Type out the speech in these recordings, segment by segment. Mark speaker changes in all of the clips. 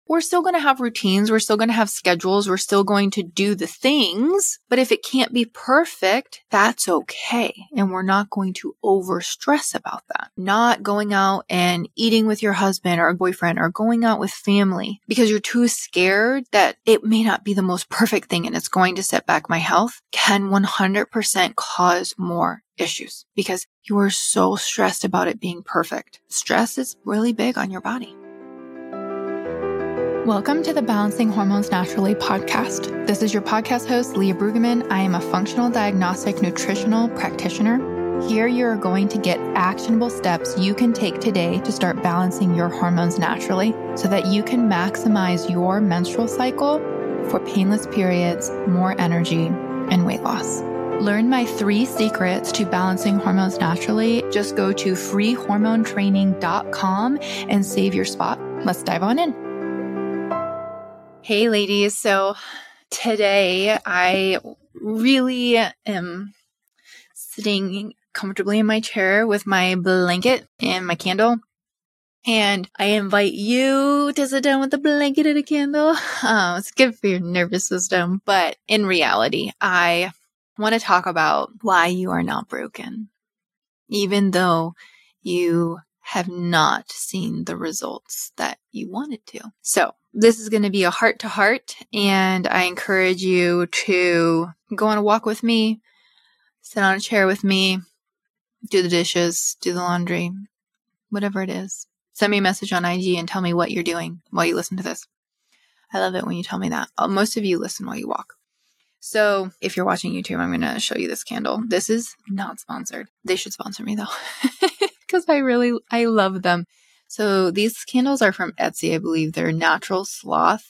Speaker 1: we're still going to have routines. We're still going to have schedules. We're still going to do the things. But if it can't be perfect, that's okay. And we're not going to over stress about that. Not going out and eating with your husband or boyfriend or going out with family because you're too scared that it may not be the most perfect thing and it's going to set back my health can 100% cause more issues because you are so stressed about it being perfect. Stress is really big on your body. Welcome to the Balancing Hormones Naturally podcast. This is your podcast host, Leah Brueggemann. I am a functional diagnostic nutritional practitioner. Here you are going to get actionable steps you can take today to start balancing your hormones naturally so that you can maximize your menstrual cycle for painless periods, more energy, and weight loss. Learn my 3 secrets to balancing hormones naturally. Just go to freehormonetraining.com and save your spot. Let's dive on in. Hey ladies, so today I really am sitting comfortably in my chair with my blanket and my candle. And I invite you to sit down with the blanket and a candle. It's good for your nervous system. But in reality, I want to talk about why you are not broken, even though you have not seen the results that you wanted to. So this is going to be a heart to heart, and I encourage you to go on a walk with me, sit on a chair with me, do the dishes, do the laundry, whatever it is. Send me a message on IG and tell me what you're doing while you listen to this. I love it when you tell me that. Most of you listen while you walk. So if you're watching YouTube, I'm going to show you this candle. This is not sponsored. They should sponsor me though, because I love them. So these candles are from Etsy, I believe. They're natural sloth,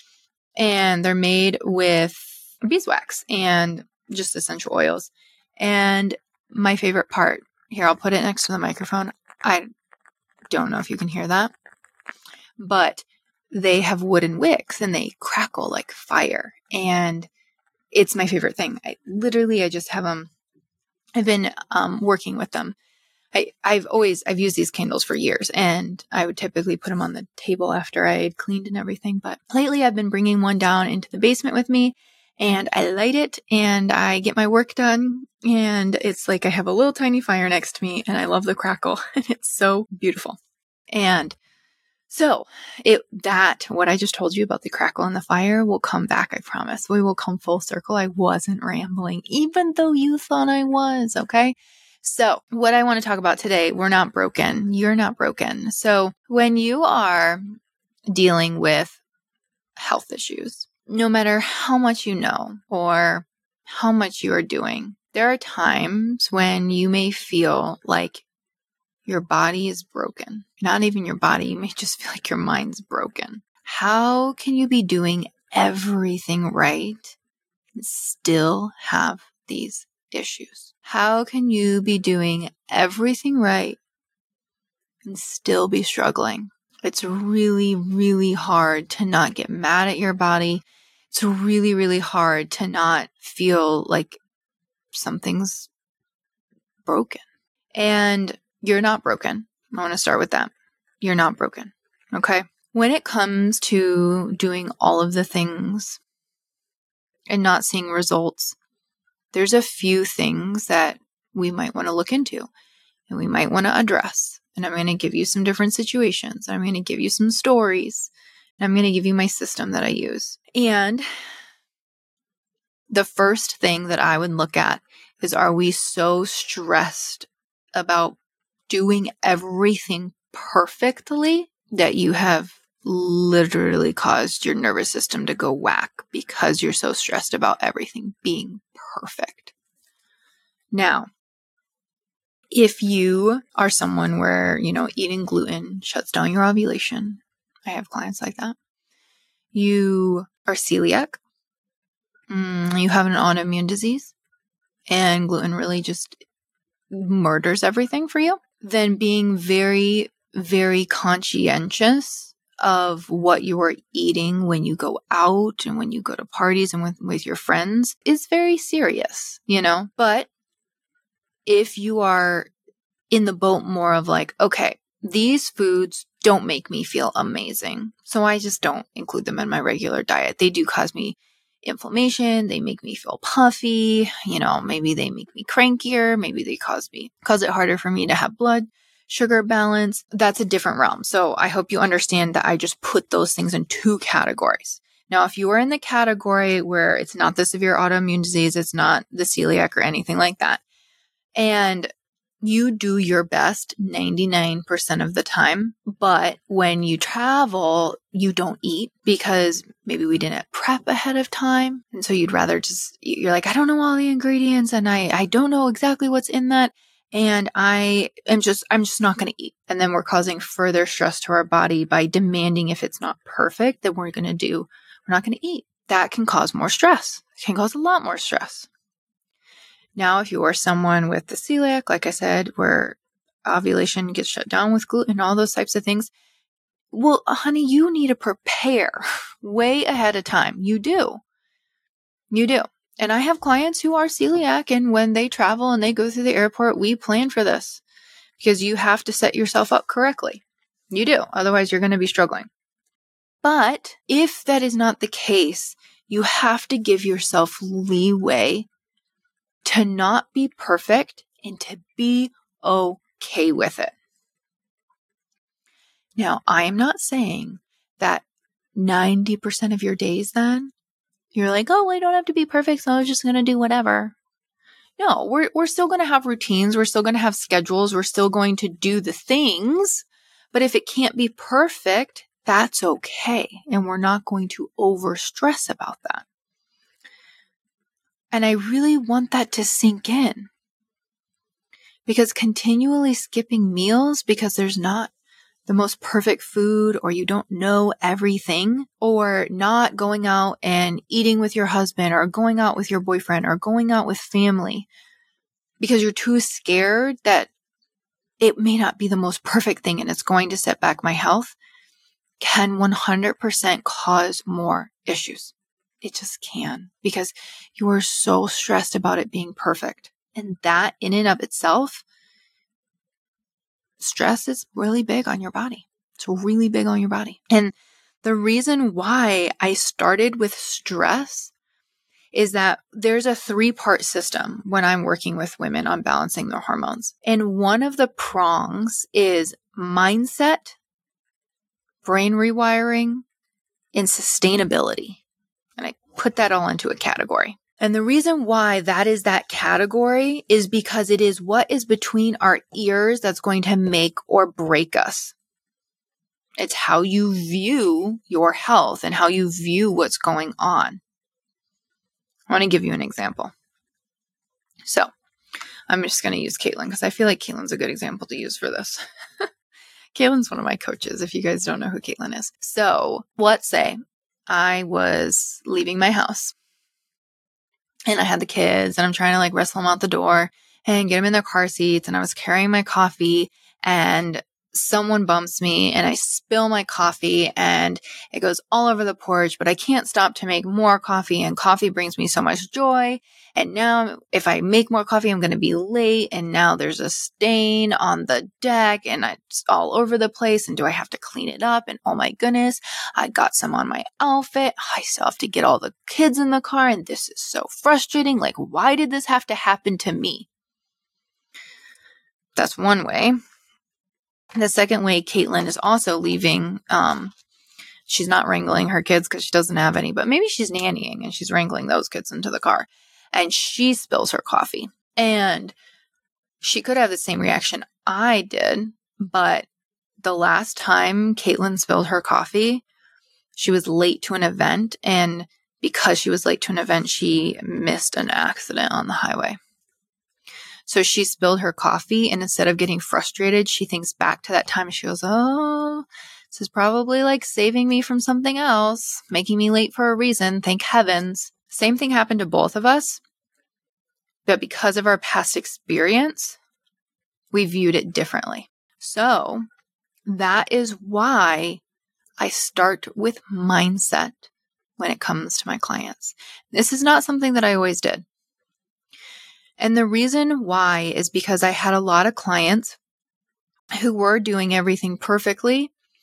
Speaker 1: and they're made with beeswax and just essential oils. And my favorite part, here, I'll put it next to the microphone. I don't know if you can hear that, but they have wooden wicks and they crackle like fire. And it's my favorite thing. I just have them. I've been working with them. I've used these candles for years, and I would typically put them on the table after I had cleaned and everything. But lately I've been bringing one down into the basement with me, and I light it and I get my work done. And it's like I have a little tiny fire next to me, and I love the crackle, and it's so beautiful. And so what I just told you about the crackle and the fire will come back, I promise. We will come full circle. I wasn't rambling, even though you thought I was, okay? So what I want to talk about today, we're not broken. You're not broken. So when you are dealing with health issues, no matter how much you know or how much you are doing, there are times when you may feel like your body is broken. Not even your body. You may just feel like your mind's broken. How can you be doing everything right and still have these issues? How can you be doing everything right and still be struggling? It's really, really hard to not get mad at your body. It's really, really hard to not feel like something's broken. And you're not broken. I want to start with that. You're not broken. Okay? When it comes to doing all of the things and not seeing results, there's a few things that we might want to look into and we might want to address. And I'm going to give you some different situations. I'm going to give you some stories. And I'm going to give you my system that I use. And the first thing that I would look at is, are we so stressed about doing everything perfectly that you have literally caused your nervous system to go whack because you're so stressed about everything being perfect? Now, if you are someone where, eating gluten shuts down your ovulation, I have clients like that. You are celiac, you have an autoimmune disease, and gluten really just murders everything for you, then being very, very conscientious of what you are eating when you go out and when you go to parties and with your friends is very serious, But if you are in the boat more of like, okay, these foods don't make me feel amazing. So I just don't include them in my regular diet. They do cause me inflammation. They make me feel puffy. Maybe they make me crankier. Maybe they cause it harder for me to have blood sugar balance. That's a different realm. So I hope you understand that I just put those things in two categories. Now, if you are in the category where it's not the severe autoimmune disease, it's not the celiac or anything like that, and you do your best 99% of the time, but when you travel, you don't eat because maybe we didn't prep ahead of time. And so you'd rather you're like, I don't know all the ingredients and I don't know exactly what's in that. And I'm just not going to eat. And then we're causing further stress to our body by demanding if it's not perfect that we're not going to eat. That can cause more stress. It can cause a lot more stress. Now, if you are someone with the celiac, like I said, where ovulation gets shut down with gluten, all those types of things, well, honey, you need to prepare way ahead of time. You do. And I have clients who are celiac, and when they travel and they go through the airport, we plan for this because you have to set yourself up correctly. You do. Otherwise, you're going to be struggling. But if that is not the case, you have to give yourself leeway to not be perfect and to be okay with it. Now, I am not saying that 90% of your days then, you're like, oh, I don't have to be perfect, so I'm just going to do whatever. No, we're still going to have routines. We're still going to have schedules. We're still going to do the things. But if it can't be perfect, that's okay. And we're not going to over stress about that. And I really want that to sink in. Because continually skipping meals because there's not the most perfect food, or you don't know everything, or not going out and eating with your husband, or going out with your boyfriend, or going out with family because you're too scared that it may not be the most perfect thing and it's going to set back my health, can 100% cause more issues. It just can, because you are so stressed about it being perfect. And that in and of itself, stress is really big on your body. It's really big on your body. And the reason why I started with stress is that there's a 3-part system when I'm working with women on balancing their hormones. And one of the prongs is mindset, brain rewiring, and sustainability. And I put that all into a category. And the reason why that is that category is because it is what is between our ears that's going to make or break us. It's how you view your health and how you view what's going on. I want to give you an example. So I'm just going to use Caitlin because I feel like Caitlin's a good example to use for this. Caitlin's one of my coaches, if you guys don't know who Caitlin is. So let's say I was leaving my house. And I had the kids and I'm trying to wrestle them out the door and get them in their car seats. And I was carrying my coffee and someone bumps me and I spill my coffee and it goes all over the porch, but I can't stop to make more coffee, and coffee brings me so much joy. And now if I make more coffee, I'm going to be late. And now there's a stain on the deck and it's all over the place. And do I have to clean it up? And oh my goodness, I got some on my outfit. I still have to get all the kids in the car. And this is so frustrating. Why did this have to happen to me? That's one way. The second way, Caitlin is also leaving. She's not wrangling her kids because she doesn't have any, but maybe she's nannying and she's wrangling those kids into the car. And she spills her coffee. And she could have the same reaction I did, but the last time Caitlin spilled her coffee, she was late to an event. And because she was late to an event, she missed an accident on the highway. So she spilled her coffee, and instead of getting frustrated, she thinks back to that time and she goes, oh, this is probably saving me from something else, making me late for a reason. Thank heavens. Same thing happened to both of us, but because of our past experience, we viewed it differently. So that is why I start with mindset when it comes to my clients. This is not something that I always did. And the reason why is because I had a lot of clients who were doing everything perfectly,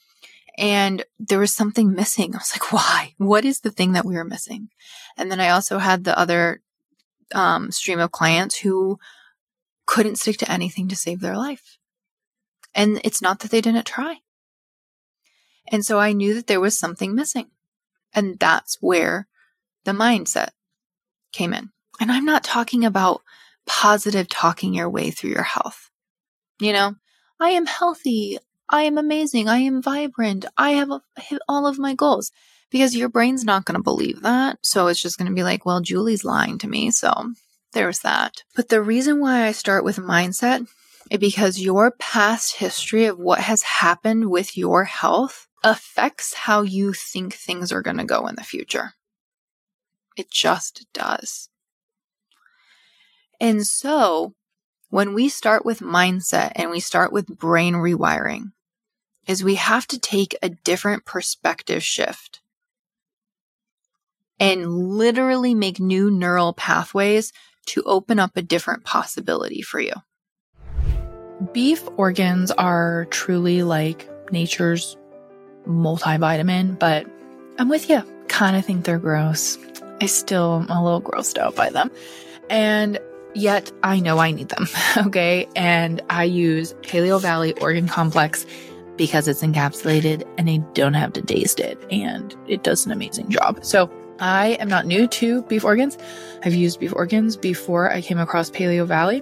Speaker 1: And there was something missing. I was like, why? What is the thing that we were missing? And then I also had the other stream of clients who couldn't stick to anything to save their life. And it's not that they didn't try. And so I knew that there was something missing. And that's where the mindset came in. And I'm not talking about positive talking your way through your health. You know, I am healthy. I am amazing. I am vibrant. I have hit all of my goals, because your brain's not going to believe that. So it's just going to be like, well, Julie's lying to me. So there's that. But the reason why I start with mindset is because your past history of what has happened with your health affects how you think things are going to go in the future. It just does. And so when we start with mindset and we start with brain rewiring, is we have to take a different perspective shift and literally make new neural pathways to open up a different possibility for you.
Speaker 2: Beef organs are truly like nature's multivitamin, but I'm with you. Kind of think they're gross. I still am a little grossed out by them. And yet I know I need them. Okay. And I use Paleo Valley Organ Complex because it's encapsulated and I don't have to taste it. And it does an amazing job. So I am not new to beef organs. I've used beef organs before I came across Paleo Valley.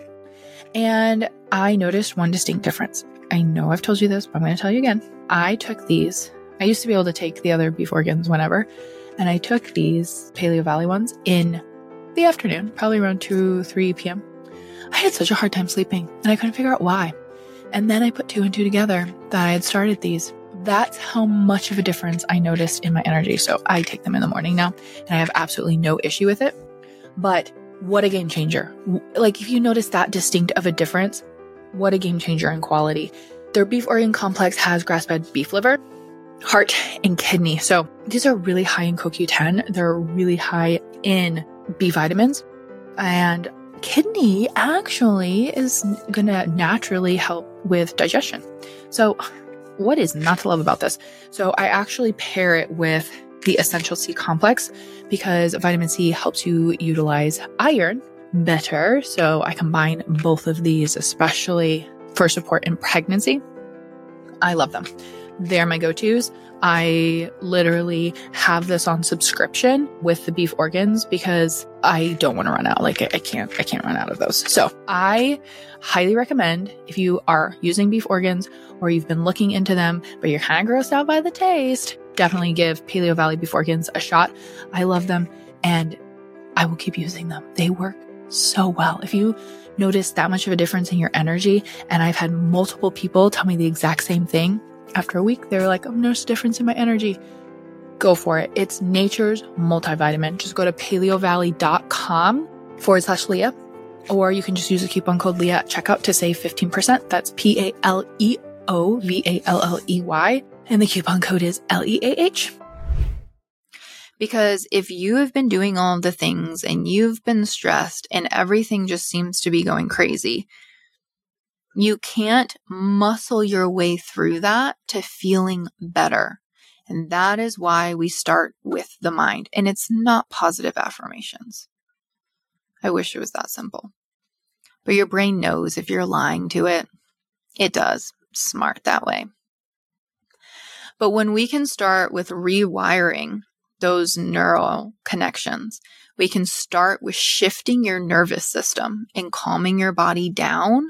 Speaker 2: And I noticed one distinct difference. I know I've told you this, but I'm going to tell you again. I took these. I used to be able to take the other beef organs whenever. And I took these Paleo Valley ones in the afternoon, probably around 2-3 p.m. I had such a hard time sleeping and I couldn't figure out why. And then I put 2 and 2 together that I had started these. That's how much of a difference I noticed in my energy. So I take them in the morning now and I have absolutely no issue with it. But what a game changer. Like if you notice that distinct of a difference, what a game changer in quality. Their beef organ complex has grass-fed beef liver, heart, and kidney. So these are really high in CoQ10. They're really high in B vitamins. And kidney actually is going to naturally help with digestion. So what is not to love about this? So I actually pair it with the Essential C complex because vitamin C helps you utilize iron better. So I combine both of these, especially for support in pregnancy. I love them. They're my go-tos. I literally have this on subscription with the beef organs because I don't want to run out. Like I can't run out of those. So I highly recommend if you are using beef organs or you've been looking into them, but you're kind of grossed out by the taste, definitely give Paleo Valley beef organs a shot. I love them and I will keep using them. They work so well. If you notice that much of a difference in your energy, and I've had multiple people tell me the exact same thing, after a week, they're like, I've noticed a difference in my energy. Go for it. It's nature's multivitamin. Just go to paleovalley.com/Leah, or you can just use the coupon code Leah at checkout to save 15%. That's PALEOVALLEY. And the coupon code is LEAH.
Speaker 1: Because if you have been doing all of the things and you've been stressed and everything just seems to be going crazy, you can't muscle your way through that to feeling better. And that is why we start with the mind. And it's not positive affirmations. I wish it was that simple. But your brain knows if you're lying to it. It does. Smart that way. But when we can start with rewiring those neural connections, we can start with shifting your nervous system and calming your body down.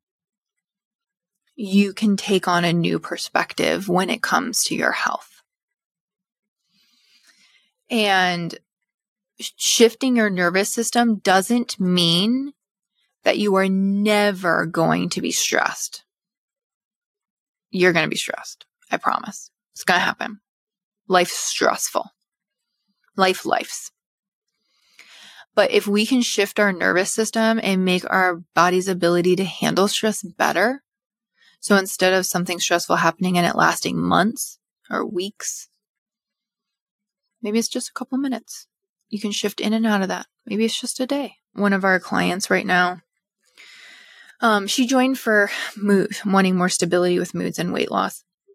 Speaker 1: You can take on a new perspective when it comes to your health. And shifting your nervous system doesn't mean that you are never going to be stressed. You're going to be stressed. I promise. It's going to happen. Life's stressful. Life's. But if we can shift our nervous system and make our body's ability to handle stress better, so instead of something stressful happening and it lasting months or weeks, maybe it's just a couple minutes. You can shift in and out of that. Maybe it's just a day. One of our clients right now, she joined for mood, wanting more stability with moods and weight loss.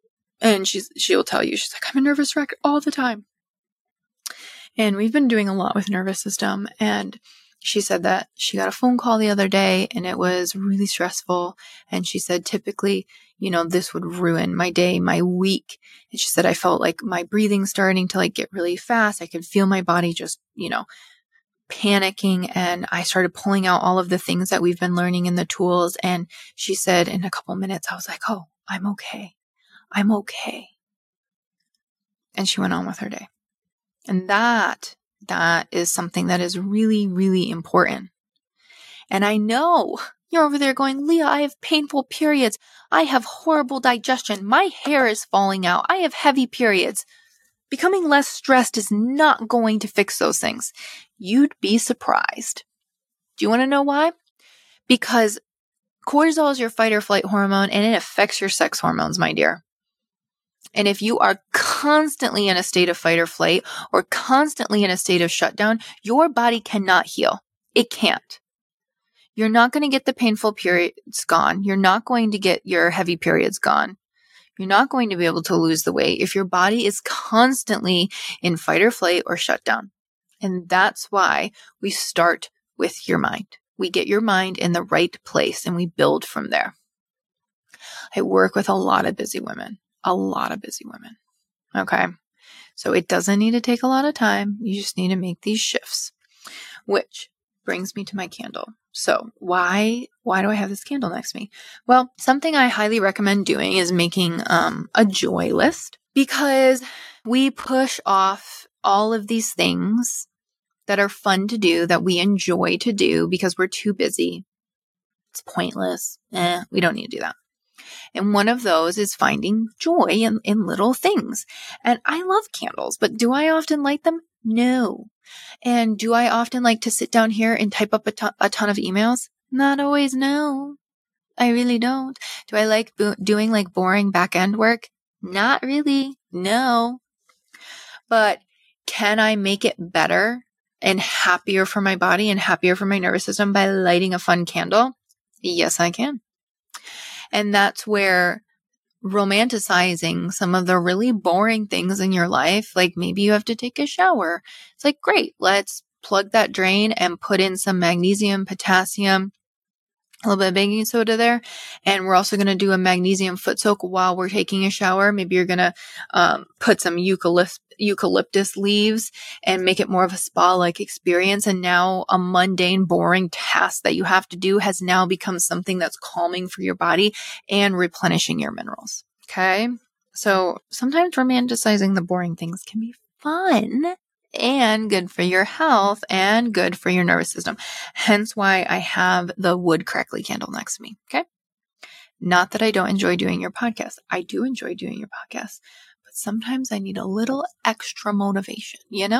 Speaker 1: And she'll tell you, she's like, I'm a nervous wreck all the time. And we've been doing a lot with nervous system. And she said that she got a phone call the other day and it was really stressful. And she said, typically, this would ruin my day, my week. And she said, I felt like my breathing starting to get really fast. I could feel my body just, panicking. And I started pulling out all of the things that we've been learning in the tools. And she said, in a couple minutes, I was like, oh, I'm okay. I'm okay. And she went on with her day. And that is something that is really, really important. And I know you're over there going, Leah, I have painful periods. I have horrible digestion. My hair is falling out. I have heavy periods. Becoming less stressed is not going to fix those things. You'd be surprised. Do you want to know why? Because cortisol is your fight or flight hormone and it affects your sex hormones, my dear. And if you are constantly in a state of fight or flight or constantly in a state of shutdown, your body cannot heal. It can't. You're not going to get the painful periods gone. You're not going to get your heavy periods gone. You're not going to be able to lose the weight if your body is constantly in fight or flight or shutdown. And that's why we start with your mind. We get your mind in the right place and we build from there. I work with a lot of busy women. Okay. So it doesn't need to take a lot of time. You just need to make these shifts, which brings me to my candle. So why do I have this candle next to me? Well, something I highly recommend doing is making a joy list, because we push off all of these things that are fun to do, that we enjoy to do because we're too busy. It's pointless. We don't need to do that. And one of those is finding joy in little things. And I love candles, but do I often light them? No. And do I often like to sit down here and type up a ton of emails? Not always, no. I really don't. Do I like doing boring back-end work? Not really, no. But can I make it better and happier for my body and happier for my nervous system by lighting a fun candle? Yes, I can. And that's where romanticizing some of the really boring things in your life, like maybe you have to take a shower. It's like, great, let's plug that drain and put in some magnesium, potassium, a little bit of baking soda there. And we're also going to do a magnesium foot soak while we're taking a shower. Maybe you're going to put some eucalyptus leaves and make it more of a spa-like experience. And now a mundane, boring task that you have to do has now become something that's calming for your body and replenishing your minerals. Okay. So sometimes romanticizing the boring things can be fun and good for your health and good for your nervous system. Hence why I have the wood crackly candle next to me. Okay. Not that I don't enjoy doing your podcast. I do enjoy doing your podcast, but sometimes I need a little extra motivation,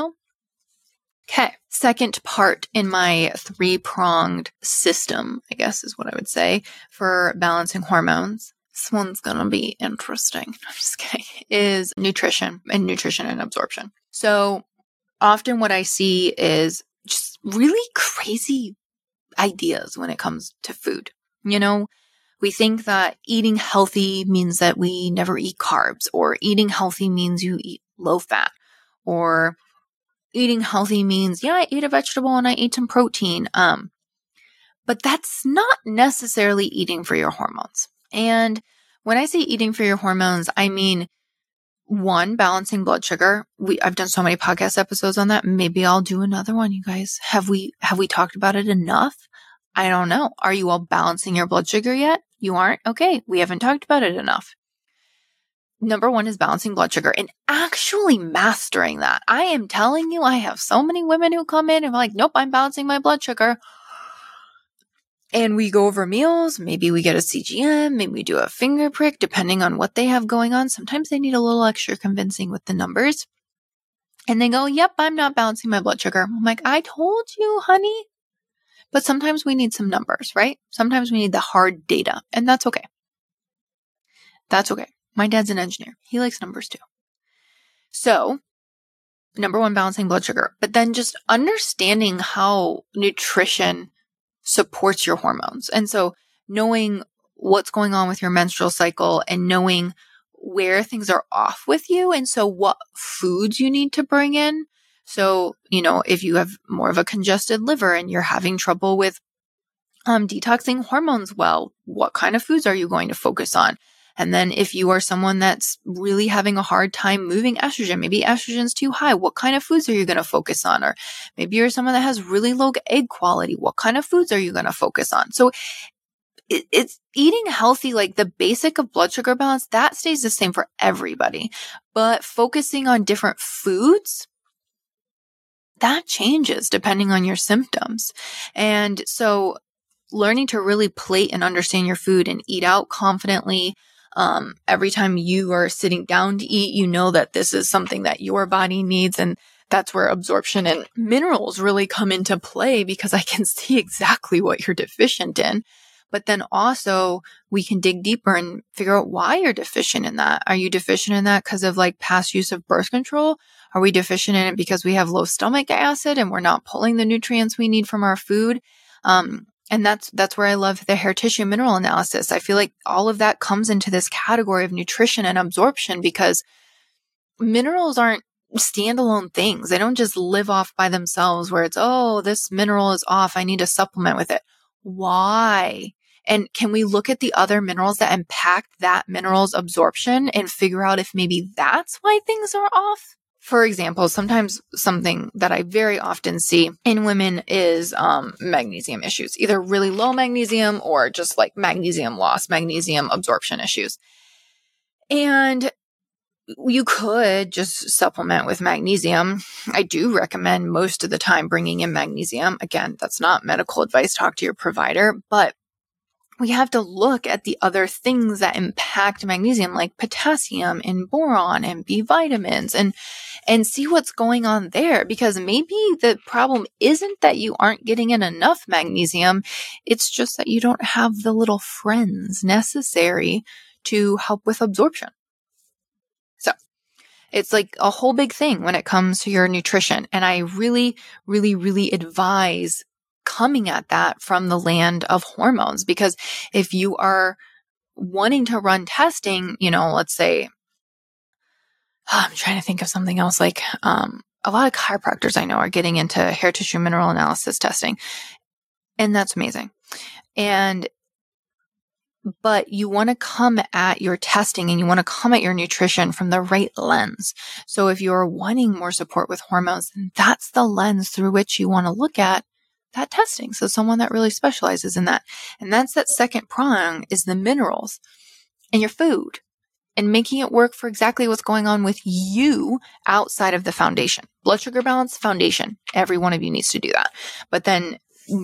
Speaker 1: Okay. Second part in my 3-pronged system, I guess is what I would say, for balancing hormones. This one's going to be interesting. I'm just kidding. Is nutrition and absorption. So often what I see is just really crazy ideas when it comes to food. We think that eating healthy means that we never eat carbs, or eating healthy means you eat low fat, or eating healthy means, I ate a vegetable and I ate some protein. But that's not necessarily eating for your hormones. And when I say eating for your hormones, I mean, one, balancing blood sugar. I've done so many podcast episodes on that. Maybe I'll do another one, you guys. Have we talked about it enough? I don't know. Are you all balancing your blood sugar yet? You aren't? Okay. We haven't talked about it enough. Number one is balancing blood sugar and actually mastering that. I am telling you, I have so many women who come in and are like, nope, I'm balancing my blood sugar. And we go over meals. Maybe we get a CGM. Maybe we do a finger prick, depending on what they have going on. Sometimes they need a little extra convincing with the numbers. And they go, yep, I'm not balancing my blood sugar. I'm like, I told you, honey. But sometimes we need some numbers, right? Sometimes we need the hard data, and that's okay. That's okay. My dad's an engineer. He likes numbers too. So, number one, balancing blood sugar, but then just understanding how nutrition supports your hormones. And so knowing what's going on with your menstrual cycle and knowing where things are off with you. And so what foods you need to bring in. So, if you have more of a congested liver and you're having trouble with detoxing hormones well, what kind of foods are you going to focus on? And then if you are someone that's really having a hard time moving estrogen, maybe estrogen's too high, what kind of foods are you going to focus on? Or maybe you're someone that has really low egg quality. What kind of foods are you going to focus on? So it's eating healthy, like the basic of blood sugar balance, that stays the same for everybody. But focusing on different foods, that changes depending on your symptoms. And so learning to really plate and understand your food and eat out confidently. Every time you are sitting down to eat, you know that this is something that your body needs. And that's where absorption and minerals really come into play, because I can see exactly what you're deficient in. But then also we can dig deeper and figure out why you're deficient in that. Are you deficient in that because of like past use of birth control? Are we deficient in it because we have low stomach acid and we're not pulling the nutrients we need from our food? And that's where I love the hair tissue mineral analysis. I feel like all of that comes into this category of nutrition and absorption, because minerals aren't standalone things. They don't just live off by themselves where it's, oh, this mineral is off, I need to supplement with it. Why? And can we look at the other minerals that impact that mineral's absorption and figure out if maybe that's why things are off? For example, sometimes something that I very often see in women is magnesium issues, either really low magnesium or just like magnesium loss, magnesium absorption issues. And you could just supplement with magnesium. I do recommend most of the time bringing in magnesium. Again, that's not medical advice. Talk to your provider, but we have to look at the other things that impact magnesium, like potassium and boron and B vitamins, and see what's going on there. Because maybe the problem isn't that you aren't getting in enough magnesium. It's just that you don't have the little friends necessary to help with absorption. So it's like a whole big thing when it comes to your nutrition. And I really, really, really advise coming at that from the land of hormones, because if you are wanting to run testing, let's say, I'm trying to think of something else, like a lot of chiropractors I know are getting into hair tissue mineral analysis testing, and that's amazing. But you want to come at your testing and you want to come at your nutrition from the right lens. So if you're wanting more support with hormones, then that's the lens through which you want to look at that testing. So someone that really specializes in that. And that's that second prong, is the minerals and your food and making it work for exactly what's going on with you outside of the foundation. Blood sugar balance, foundation. Every one of you needs to do that. But then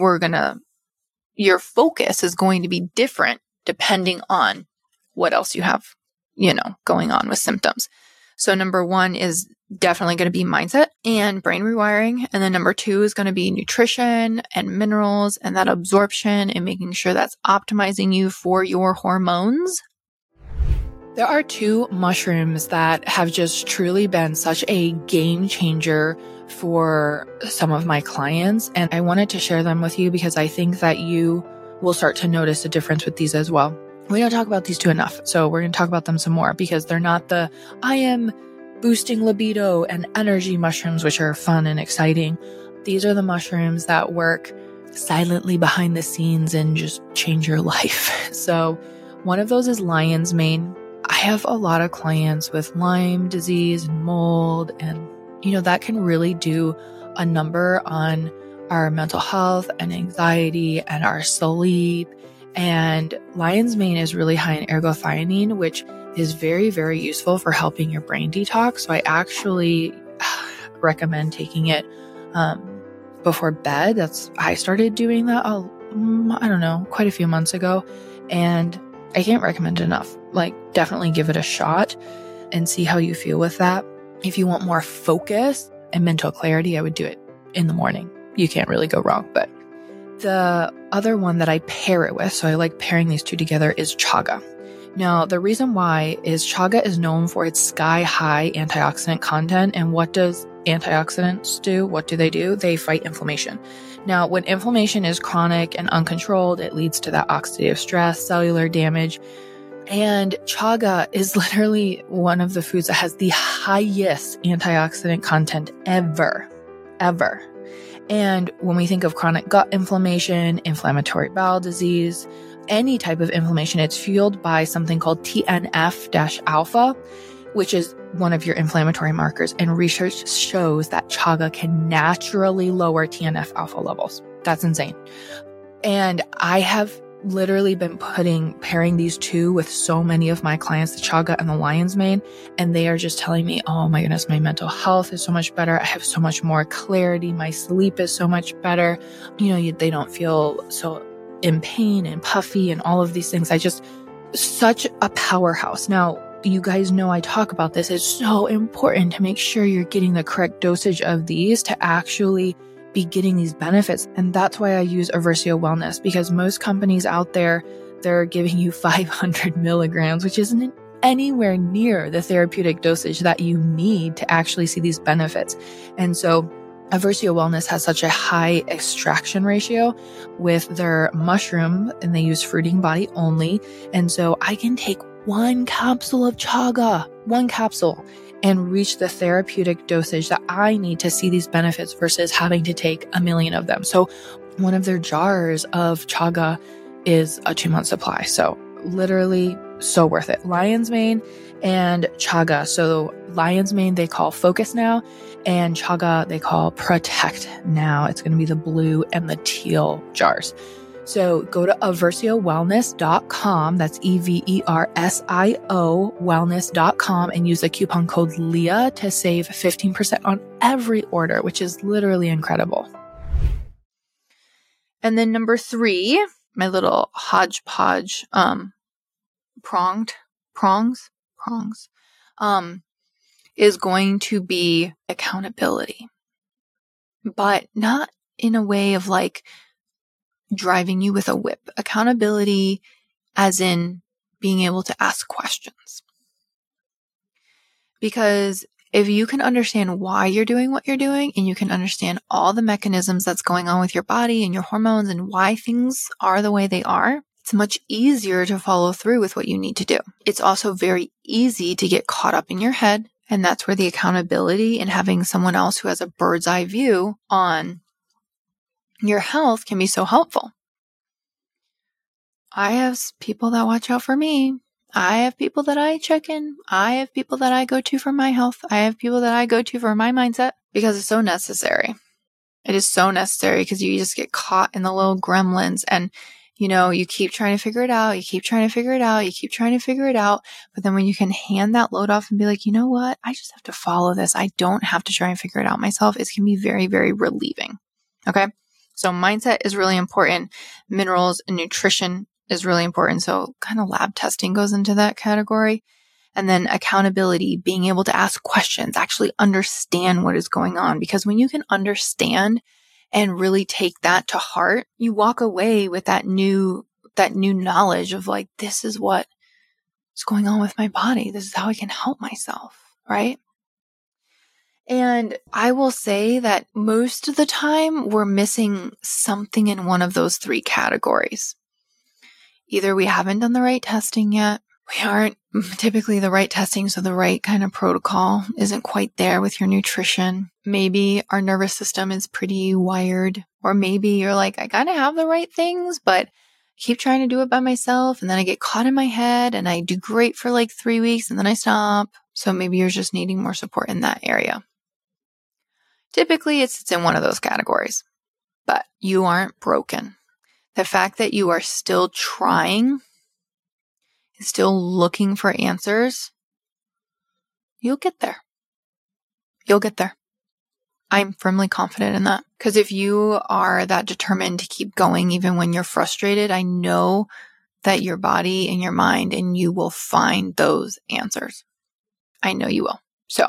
Speaker 1: your focus is going to be different depending on what else you have, going on with symptoms. So number one is definitely going to be mindset and brain rewiring. And then number two is going to be nutrition and minerals and that absorption and making sure that's optimizing you for your hormones. There are two mushrooms that have just truly been such a game changer for some of my clients. And I wanted to share them with you because I think that you will start to notice a difference with these as well. We don't talk about these two enough. So we're going to talk about them some more, because they're not the I am boosting libido and energy mushrooms, which are fun and exciting. These are the mushrooms that work silently behind the scenes and just change your life. So one of those is lion's mane. I have a lot of clients with Lyme disease and mold, and that can really do a number on our mental health and anxiety and our sleep. And lion's mane is really high in ergothioneine, which is very, very useful for helping your brain detox. So I actually recommend taking it before bed. I started doing that, quite a few months ago. And I can't recommend it enough. Definitely give it a shot and see how you feel with that. If you want more focus and mental clarity, I would do it in the morning. You can't really go wrong. But the other one that I pair it with, so I like pairing these two together, is chaga. Now, the reason why is chaga is known for its sky-high antioxidant content. And what does antioxidants do? What do? They fight inflammation. Now, when inflammation is chronic and uncontrolled, it leads to that oxidative stress, cellular damage.
Speaker 2: And chaga is literally one of the foods that has the highest antioxidant content ever. And when we think of chronic gut inflammation, inflammatory bowel disease, any type of inflammation, it's fueled by something called TNF-alpha, which is one of your inflammatory markers. And research shows that chaga can naturally lower TNF-alpha levels. That's insane. And I have literally been pairing these two with so many of my clients, the chaga and the lion's mane, and they are just telling me, oh my goodness, my mental health is so much better. I have so much more clarity. My sleep is so much better. They don't feel so in pain and puffy and all of these things. Such a powerhouse. Now, you guys know I talk about this. It's so important to make sure you're getting the correct dosage of these to actually be getting these benefits. And that's why I use Aversio Wellness, because most companies out there, they're giving you 500 milligrams, which isn't anywhere near the therapeutic dosage that you need to actually see these benefits. And so Aversio Wellness has such a high extraction ratio with their mushroom, and they use fruiting body only. And so I can take one capsule of chaga, and reach the therapeutic dosage that I need to see these benefits versus having to take a million of them. So one of their jars of chaga is a 2-month supply. So literally so worth it. Lion's mane and chaga. So lion's mane, they call Focus Now, and chaga, they call Protect Now. It's going to be the blue and the teal jars. So go to AversioWellness.com. That's EVERSIO wellness.com and use the coupon code Leah to save 15% on every order, which is literally incredible.
Speaker 1: And then number 3, my little hodgepodge, prongs, is going to be accountability, but not in a way of like driving you with a whip. Accountability as in being able to ask questions. Because if you can understand why you're doing what you're doing, and you can understand all the mechanisms that's going on with your body and your hormones and why things are the way they are, it's much easier to follow through with what you need to do. It's also very easy to get caught up in your head. And that's where the accountability and having someone else who has a bird's eye view on your health can be so helpful. I have people that watch out for me. I have people that I check in. I have people that I go to for my health. I have people that I go to for my mindset, because it's so necessary. It is so necessary, because you just get caught in the little gremlins, and you keep trying to figure it out. You keep trying to figure it out. You keep trying to figure it out. But then when you can hand that load off and be like, you know what? I just have to follow this. I don't have to try and figure it out myself. It can be very, very relieving. Okay. So mindset is really important. Minerals and nutrition is really important. So kind of lab testing goes into that category. And then accountability, being able to ask questions, actually understand what is going on. Because when you can understand and really take that to heart, you walk away with that new knowledge of like, this is what is going on with my body. This is how I can help myself, right? And I will say that most of the time we're missing something in one of those 3 categories. Either we haven't done the right testing yet, we aren't typically the right testing, so the right kind of protocol isn't quite there with your nutrition. Maybe our nervous system is pretty wired, or maybe you're like, I kind of have the right things, but I keep trying to do it by myself, and then I get caught in my head, and I do great for like 3 weeks, and then I stop. So maybe you're just needing more support in that area. Typically, it's in one of those categories, but you aren't broken. The fact that you are still trying, still looking for answers, you'll get there. You'll get there. I'm firmly confident in that. Because if you are that determined to keep going, even when you're frustrated, I know that your body and your mind and you will find those answers. I know you will. So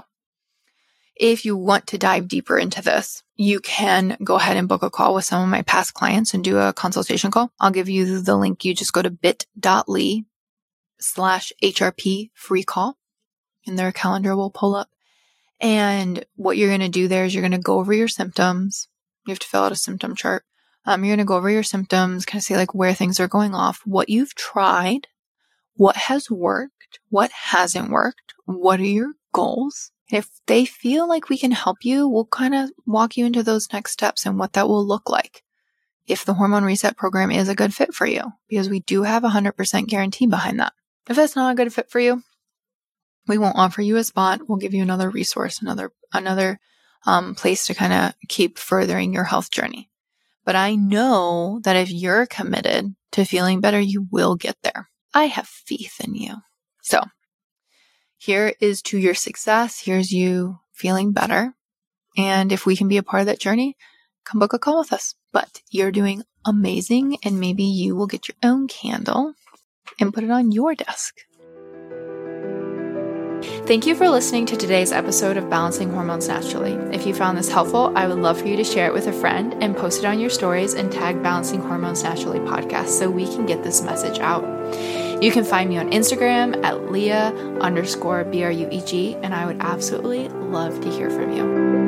Speaker 1: if you want to dive deeper into this, you can go ahead and book a call with some of my past clients and do a consultation call. I'll give you the link. You just go to bit.ly/HRP free call, and their calendar will pull up. And what you're going to do there is you're going to go over your symptoms. You have to fill out a symptom chart. You're going to go over your symptoms, kind of see like where things are going off, what you've tried, what has worked, what hasn't worked, what are your goals. If they feel like we can help you, we'll kind of walk you into those next steps and what that will look like. If the Hormone Reset program is a good fit for you, because we do have 100% guarantee behind that. If that's not a good fit for you, we won't offer you a spot. We'll give you another resource, another place to kind of keep furthering your health journey. But I know that if you're committed to feeling better, you will get there. I have faith in you. So here is to your success. Here's you feeling better. And if we can be a part of that journey, come book a call with us. But you're doing amazing, and maybe you will get your own candle and put it on your desk. Thank you for listening to today's episode of Balancing Hormones Naturally. If you found this helpful, I would love for you to share it with a friend and post it on your stories and tag Balancing Hormones Naturally podcast so we can get this message out. You can find me on Instagram at Leah_BRUEG, and I would absolutely love to hear from you.